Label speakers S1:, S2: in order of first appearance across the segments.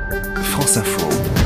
S1: France Info.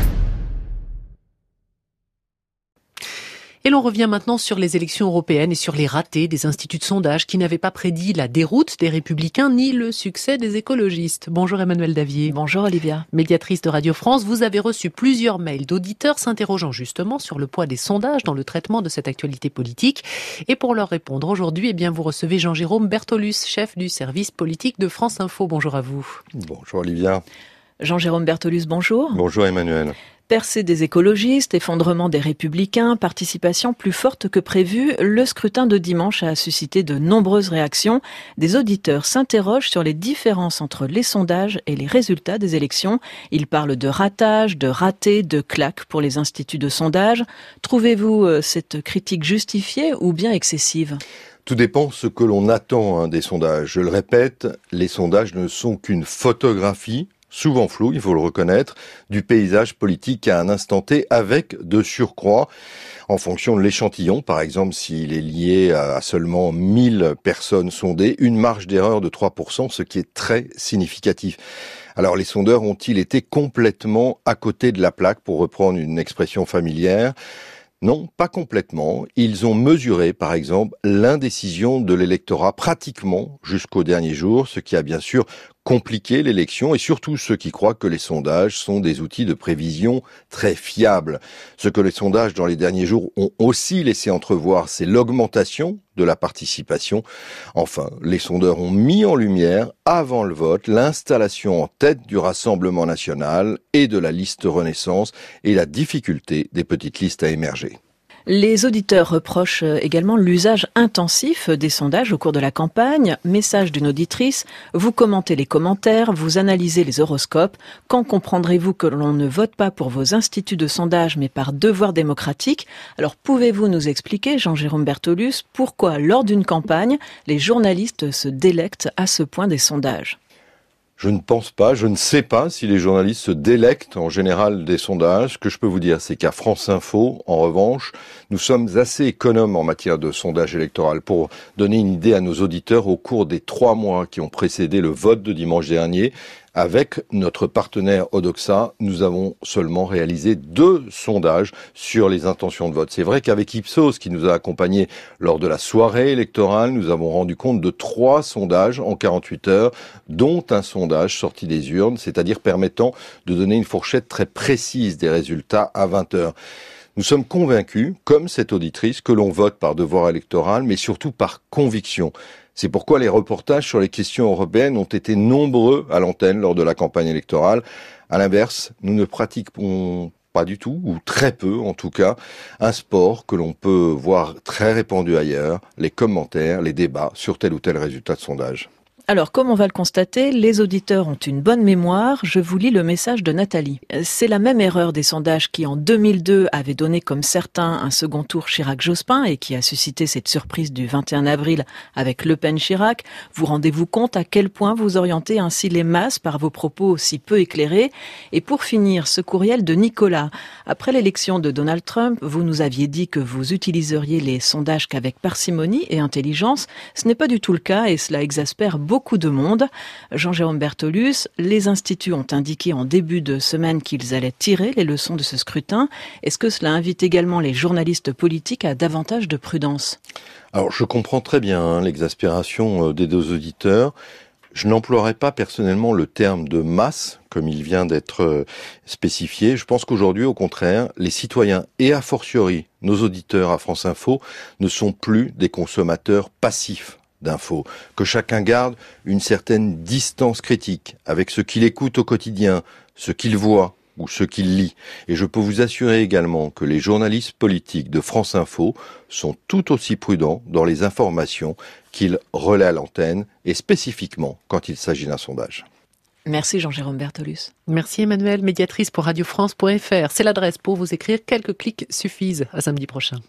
S2: Et l'on revient maintenant sur les élections européennes et sur les ratés des instituts de sondage qui n'avaient pas prédit la déroute des Républicains ni le succès des écologistes. Bonjour Emmanuelle Davier.
S3: Bonjour Olivia.
S2: Médiatrice de Radio France, vous avez reçu plusieurs mails d'auditeurs s'interrogeant justement sur le poids des sondages dans le traitement de cette actualité politique. Et pour leur répondre aujourd'hui, vous recevez Jean-Jérôme Bertolus, chef du service politique de France Info. Bonjour à vous.
S4: Bonjour Olivia.
S3: Jean-Jérôme Bertolus, bonjour.
S4: Bonjour Emmanuel.
S3: Percée des écologistes, effondrement des républicains, participation plus forte que prévu, le scrutin de dimanche a suscité de nombreuses réactions. Des auditeurs s'interrogent sur les différences entre les sondages et les résultats des élections. Ils parlent de ratage, de raté, de claque pour les instituts de sondage. Trouvez-vous cette critique justifiée ou bien excessive ?
S4: Tout dépend ce que l'on attend des sondages. Je le répète, les sondages ne sont qu'une photographie, souvent floue, il faut le reconnaître, du paysage politique à un instant T, avec de surcroît, en fonction de l'échantillon, par exemple s'il est lié à seulement 1000 personnes sondées, une marge d'erreur de 3%, ce qui est très significatif. Alors les sondeurs ont-ils été complètement à côté de la plaque, pour reprendre une expression familière ? Non, pas complètement. Ils ont mesuré, par exemple, l'indécision de l'électorat pratiquement jusqu'au dernier jour, ce qui a bien sûr compliqué l'élection, et surtout ceux qui croient que les sondages sont des outils de prévision très fiables. Ce que les sondages dans les derniers jours ont aussi laissé entrevoir, c'est l'augmentation de la participation. Enfin, les sondeurs ont mis en lumière, avant le vote, l'installation en tête du Rassemblement national et de la liste Renaissance et la difficulté des petites listes à émerger.
S3: Les auditeurs reprochent également l'usage intensif des sondages au cours de la campagne. Message d'une auditrice, vous commentez les commentaires, vous analysez les horoscopes. Quand comprendrez-vous que l'on ne vote pas pour vos instituts de sondage mais par devoir démocratique ? Alors pouvez-vous nous expliquer, Jean-Jérôme Bertolus, pourquoi lors d'une campagne, les journalistes se délectent à ce point des sondages ?
S4: Je ne pense pas, je ne sais pas si les journalistes se délectent en général des sondages. Ce que je peux vous dire, c'est qu'à France Info, en revanche, nous sommes assez économes en matière de sondage électoral. Pour donner une idée à nos auditeurs, au cours des 3 mois qui ont précédé le vote de dimanche dernier, avec notre partenaire Odoxa, nous avons seulement réalisé 2 sondages sur les intentions de vote. C'est vrai qu'avec Ipsos, qui nous a accompagnés lors de la soirée électorale, nous avons rendu compte de 3 sondages en 48 heures, dont un sondage sorti des urnes, c'est-à-dire permettant de donner une fourchette très précise des résultats à 20 heures. Nous sommes convaincus, comme cette auditrice, que l'on vote par devoir électoral, mais surtout par conviction. C'est pourquoi les reportages sur les questions européennes ont été nombreux à l'antenne lors de la campagne électorale. À l'inverse, nous ne pratiquons pas du tout, ou très peu en tout cas, un sport que l'on peut voir très répandu ailleurs, les commentaires, les débats sur tel ou tel résultat de sondage.
S3: Alors, comme on va le constater, les auditeurs ont une bonne mémoire. Je vous lis le message de Nathalie. C'est la même erreur des sondages qui, en 2002, avaient donné, comme certains, un second tour Chirac-Jospin et qui a suscité cette surprise du 21 avril avec Le Pen-Chirac. Vous rendez-vous compte à quel point vous orientez ainsi les masses par vos propos aussi peu éclairés? Et pour finir, ce courriel de Nicolas. Après l'élection de Donald Trump, vous nous aviez dit que vous utiliseriez les sondages qu'avec parcimonie et intelligence. Ce n'est pas du tout le cas et cela exaspère beaucoup de monde. Jean-Jérôme Bertolus, les instituts ont indiqué en début de semaine qu'ils allaient tirer les leçons de ce scrutin. Est-ce que cela invite également les journalistes politiques à davantage de prudence ?
S4: Alors je comprends très bien l'exaspération des 2 auditeurs. Je n'emploierai pas personnellement le terme de masse, comme il vient d'être spécifié. Je pense qu'aujourd'hui, au contraire, les citoyens et a fortiori nos auditeurs à France Info ne sont plus des consommateurs passifs d'infos, que chacun garde une certaine distance critique avec ce qu'il écoute au quotidien, ce qu'il voit ou ce qu'il lit. Et je peux vous assurer également que les journalistes politiques de France Info sont tout aussi prudents dans les informations qu'ils relaient à l'antenne et spécifiquement quand il s'agit d'un sondage.
S3: Merci Jean-Jérôme Bertolus.
S2: Merci Emmanuelle, médiatrice pour radiofrance.fr. C'est l'adresse pour vous écrire. Quelques clics suffisent. À samedi prochain.